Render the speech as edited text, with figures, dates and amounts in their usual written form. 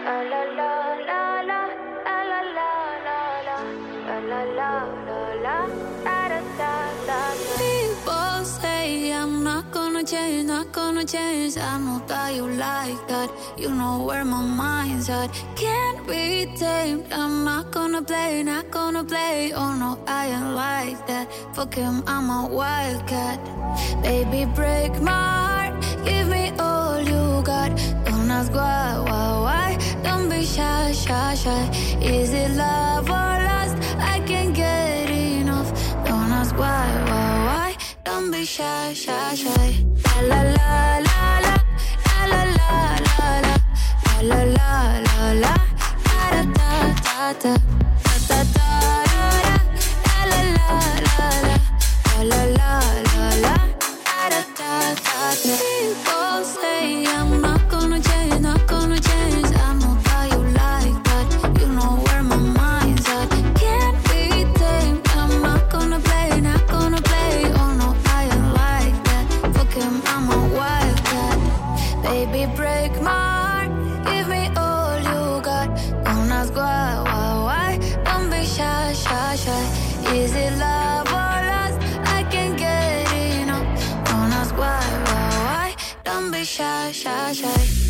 La la la la la, la la la la la, la la la la, da da da da. People say I'm not gonna change, not gonna change. I know that you like that. You know where my mind's at. Can't be tamed. I'm not gonna play, not gonna play. Oh no, I ain't like that. Fuck him, I'm a wildcat. Baby, break my heart. Give me all you got. Don't ask why. Don't be shy, shy, shy. Is it love or lust? I can't get enough. Don't ask why. Don't be shy, shy, shy. La la la la, la la la la, la la la la, da da da da, da da da da, la la la la, la la la la, da da da da. People say I'm not gonna change, not gonna change. I know that you like that. You know where my mind's at. Can't be tamed. I'm not gonna play, not gonna play. Oh no, I ain't like that. Fuck him, I'm a wildcat. Baby, break my heart. Give me all you got. Don't ask why. Don't be shy, shy, shy. Is it love or lust? I can't get enough. Don't ask why. Don't be shy, shy, shy.